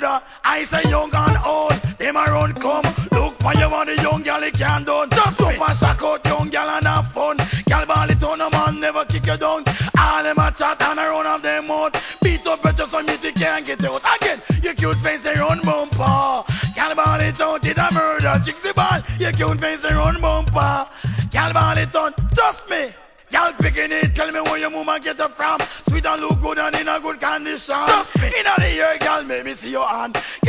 murder. I say young and old, them a run come. Look for you on the young gal, it can't done. Just so far shock out young gal and have fun. Gal ball it on a man, never kick you down. All them a chat and a run off them mouth. Beat up just so me can't get out. Again, you cute face they run bumper. Gal ball it out, it a murder. Chicks the ball, you cute face they run bumper. Gal ball it out, just me. Y'all picking it, tell me where your mama get it from. Sweet and look good and in a good condition. Just me. In the ear, girl, make me see your hand.